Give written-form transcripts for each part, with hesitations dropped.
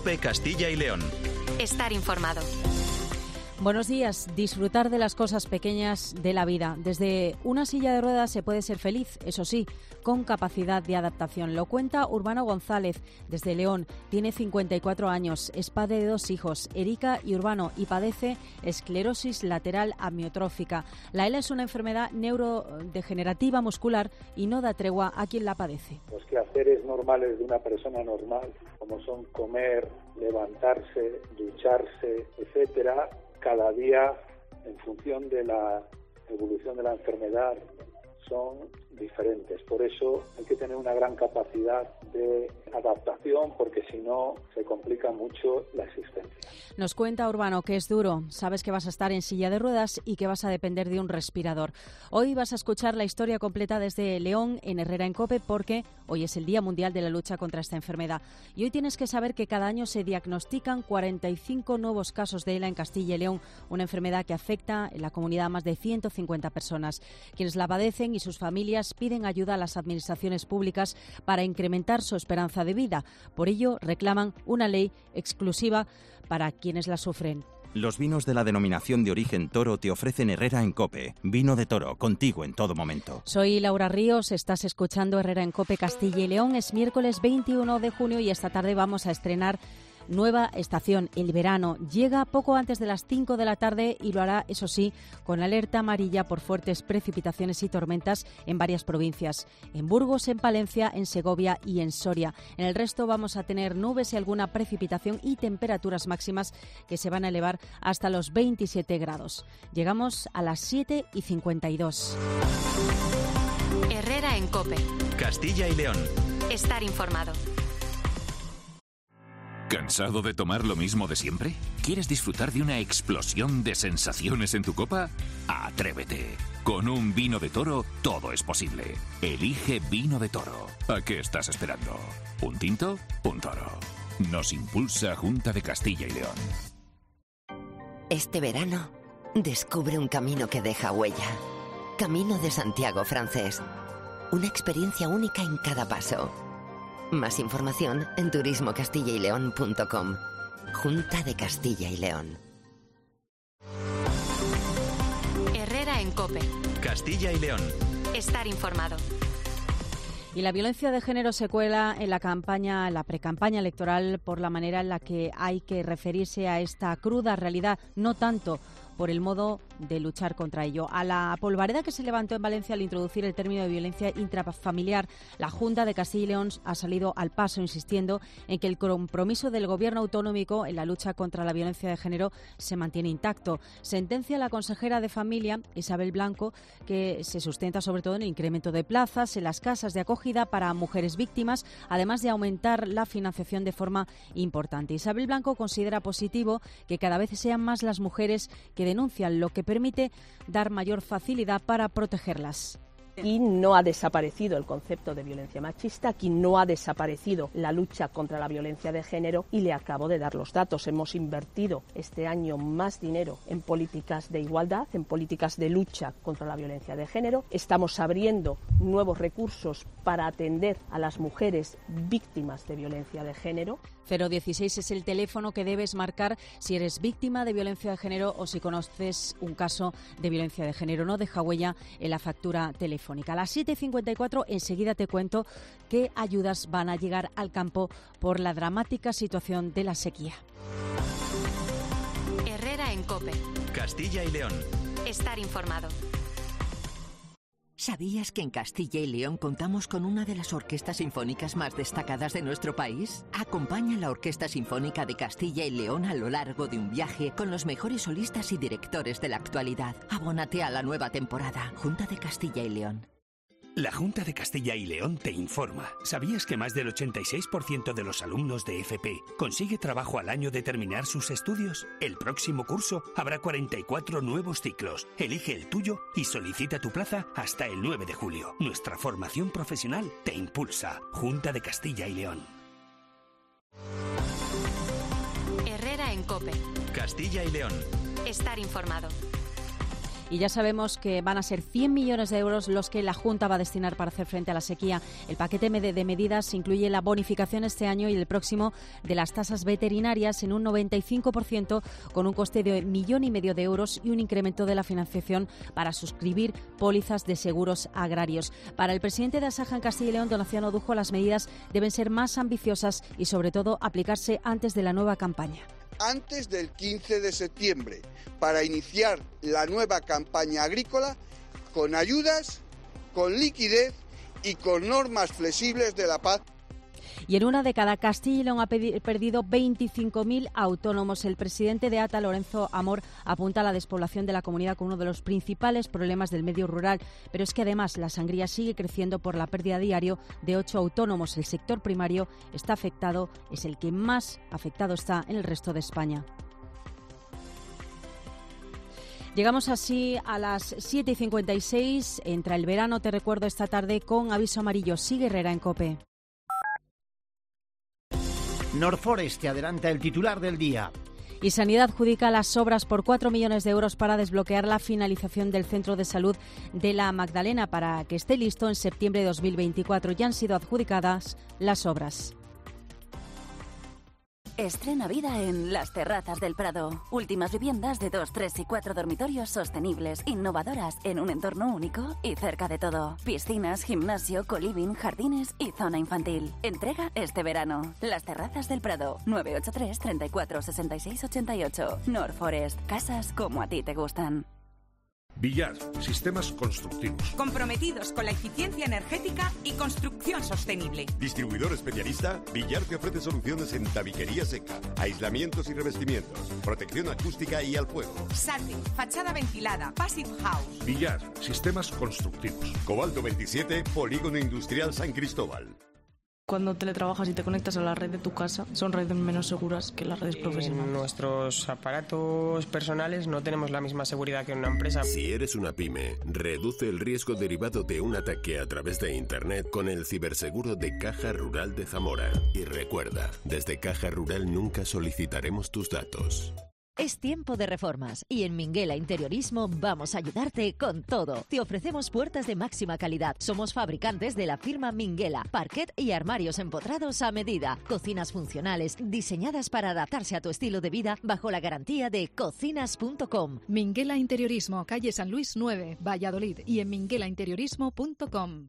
COPE Castilla y León. Estar informado. Buenos días. Disfrutar de las cosas pequeñas de la vida. Desde una silla de ruedas se puede ser feliz, eso sí, con capacidad de adaptación. Lo cuenta Urbano González, desde León. Tiene 54 años, es padre de 2 hijos, Erika y Urbano, y padece esclerosis lateral amiotrófica. La ELA es una enfermedad neurodegenerativa muscular y no da tregua a quien la padece. Los quehaceres normales de una persona normal, como son comer, levantarse, ducharse, etcétera, cada día, en función de la evolución de la enfermedad, son diferentes. Por eso hay que tener una gran capacidad de adaptación, porque si no se complica mucho la existencia. Nos cuenta Urbano que es duro. Sabes que vas a estar en silla de ruedas y que vas a depender de un respirador. Hoy vas a escuchar la historia completa desde León en Herrera en COPE, porque hoy es el Día Mundial de la Lucha contra esta enfermedad. Y hoy tienes que saber que cada año se diagnostican 45 nuevos casos de ELA en Castilla y León, una enfermedad que afecta en la comunidad a más de 150 personas. Quienes la padecen y sus familias piden ayuda a las administraciones públicas para incrementar su esperanza de vida. Por ello, reclaman una ley exclusiva para quienes la sufren. Los vinos de la denominación de origen Toro te ofrecen Herrera en COPE. Vino de Toro, contigo en todo momento. Soy Laura Ríos, estás escuchando Herrera en COPE Castilla y León. Es miércoles 21 de junio y esta tarde vamos a estrenar nueva estación, el verano. Llega poco antes de las 5 de la tarde y lo hará, eso sí, con alerta amarilla por fuertes precipitaciones y tormentas en varias provincias. En Burgos, en Palencia, en Segovia y en Soria. En el resto vamos a tener nubes y alguna precipitación y temperaturas máximas que se van a elevar hasta los 27 grados. Llegamos a las 7:52. Herrera en COPE. Castilla y León. Estar informado. ¿Cansado de tomar lo mismo de siempre? ¿Quieres disfrutar de una explosión de sensaciones en tu copa? ¡Atrévete! Con un vino de Toro todo es posible. Elige Vino de Toro. ¿A qué estás esperando? ¿Un tinto? Un toro. Nos impulsa Junta de Castilla y León. Este verano, descubre un camino que deja huella. Camino de Santiago francés. Una experiencia única en cada paso. Más información en turismocastillaileón.com. Junta de Castilla y León. Herrera en COPE. Castilla y León. Estar informado. Y la violencia de género se cuela en la precampaña electoral por la manera en la que hay que referirse a esta cruda realidad, no tanto por el modo de luchar contra ello. A la polvareda que se levantó en Valencia al introducir el término de violencia intrafamiliar, la Junta de Castilla y León ha salido al paso insistiendo en que el compromiso del Gobierno autonómico en la lucha contra la violencia de género se mantiene intacto. Sentencia la consejera de Familia, Isabel Blanco, que se sustenta sobre todo en el incremento de plazas en las casas de acogida para mujeres víctimas, además de aumentar la financiación de forma importante. Isabel Blanco considera positivo que cada vez sean más las mujeres que denuncian, lo que permite dar mayor facilidad para protegerlas. Aquí no ha desaparecido el concepto de violencia machista, aquí no ha desaparecido la lucha contra la violencia de género y le acabo de dar los datos. Hemos invertido este año más dinero en políticas de igualdad, en políticas de lucha contra la violencia de género. Estamos abriendo nuevos recursos para atender a las mujeres víctimas de violencia de género. 016 es el teléfono que debes marcar si eres víctima de violencia de género o si conoces un caso de violencia de género. No deja huella en la factura telefónica. A las 7:54 enseguida te cuento qué ayudas van a llegar al campo por la dramática situación de la sequía. Herrera en COPE. Castilla y León. Estar informado. ¿Sabías que en Castilla y León contamos con una de las orquestas sinfónicas más destacadas de nuestro país? Acompaña a la Orquesta Sinfónica de Castilla y León a lo largo de un viaje con los mejores solistas y directores de la actualidad. Abónate a la nueva temporada. Junta de Castilla y León. La Junta de Castilla y León te informa. ¿Sabías que más del 86% de los alumnos de FP consigue trabajo al año de terminar sus estudios? El próximo curso habrá 44 nuevos ciclos. Elige el tuyo y solicita tu plaza hasta el 9 de julio. Nuestra formación profesional te impulsa. Junta de Castilla y León. Herrera en COPE. Castilla y León. Estar informado. Y ya sabemos que van a ser 100 millones de euros los que la Junta va a destinar para hacer frente a la sequía. El paquete de medidas incluye la bonificación este año y el próximo de las tasas veterinarias en un 95%, con un coste de 1,5 millones de euros y un incremento de la financiación para suscribir pólizas de seguros agrarios. Para el presidente de Asaja en Castilla y León, Donaciano Dujo, las medidas deben ser más ambiciosas y, sobre todo, aplicarse antes de la nueva campaña. Antes del 15 de septiembre, para iniciar la nueva campaña agrícola con ayudas, con liquidez y con normas flexibles de la PAC. Y en una década, Castilla y León ha perdido 25.000 autónomos. El presidente de ATA, Lorenzo Amor, apunta a la despoblación de la comunidad como uno de los principales problemas del medio rural. Pero es que además la sangría sigue creciendo por la pérdida diario de 8 autónomos. El sector primario está afectado, es el que más afectado está en el resto de España. Llegamos así a las 7:56. Entra el verano, te recuerdo, esta tarde con aviso amarillo. Sigue Herrera en COPE. Norforest te adelanta el titular del día. Y Sanidad adjudica las obras por 4 millones de euros para desbloquear la finalización del Centro de Salud de la Magdalena para que esté listo en septiembre de 2024. Ya han sido adjudicadas las obras. Estrena vida en Las Terrazas del Prado. Últimas viviendas de 2, 3 y 4 dormitorios sostenibles, innovadoras, en un entorno único y cerca de todo. Piscinas, gimnasio, coliving, jardines y zona infantil. Entrega este verano. Las Terrazas del Prado. 983 34 66 88. Norforest. Casas como a ti te gustan. Villar, sistemas constructivos. Comprometidos con la eficiencia energética y construcción sostenible. Distribuidor especialista, Villar te ofrece soluciones en tabiquería seca, aislamientos y revestimientos, protección acústica y al fuego. SATE, fachada ventilada, Passive House. Villar, sistemas constructivos. Cobalto 27, Polígono Industrial San Cristóbal. Cuando teletrabajas y te conectas a la red de tu casa, son redes menos seguras que las redes profesionales. En nuestros aparatos personales no tenemos la misma seguridad que en una empresa. Si eres una pyme, reduce el riesgo derivado de un ataque a través de Internet con el ciberseguro de Caja Rural de Zamora. Y recuerda, desde Caja Rural nunca solicitaremos tus datos. Es tiempo de reformas y en Minguela Interiorismo vamos a ayudarte con todo. Te ofrecemos puertas de máxima calidad. Somos fabricantes de la firma Minguela, parquet y armarios empotrados a medida. Cocinas funcionales diseñadas para adaptarse a tu estilo de vida bajo la garantía de cocinas.com. Minguela Interiorismo, calle San Luis 9, Valladolid, y en minguelainteriorismo.com.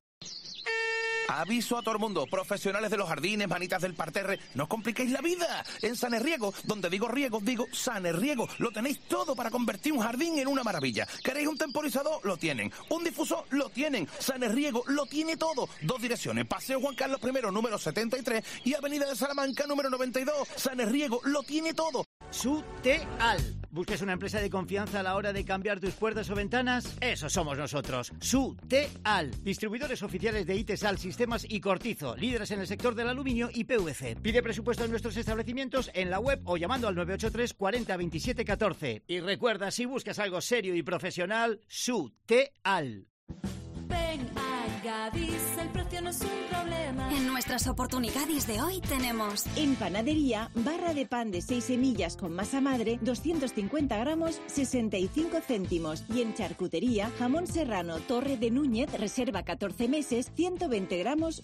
Aviso a todo el mundo, profesionales de los jardines, manitas del parterre, no os compliquéis la vida. En Sanerriego, donde digo riego, digo Sanerriego, lo tenéis todo para convertir un jardín en una maravilla. ¿Queréis un temporizador? Lo tienen. ¿Un difusor? Lo tienen. Sanerriego lo tiene todo. 2 direcciones, Paseo Juan Carlos I, número 73, y Avenida de Salamanca, número 92. Sanerriego lo tiene todo. Suteal. ¿Buscas una empresa de confianza a la hora de cambiar tus puertas o ventanas? Eso somos nosotros. Suteal. Distribuidores oficiales de Itesal, Sistemas y Cortizo. Líderes en el sector del aluminio y PVC. Pide presupuesto en nuestros establecimientos en la web o llamando al 983 40 27 14. Y recuerda, si buscas algo serio y profesional, Suteal. Ven a Gadis, el precio no es un problema. En nuestras oportunidades de hoy tenemos: en panadería, barra de pan de 6 semillas con masa madre, 250 gramos, 65 céntimos. Y en charcutería, jamón serrano Torre de Núñez, reserva 14 meses, 120 gramos,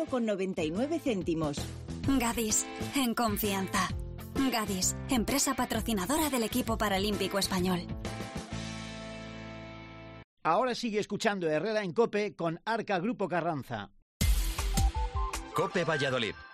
1,99 €. Gadis, en confianza. Gadis, empresa patrocinadora del equipo paralímpico español. Ahora sigue escuchando Herrera en COPE con Arca Grupo Carranza. COPE Valladolid.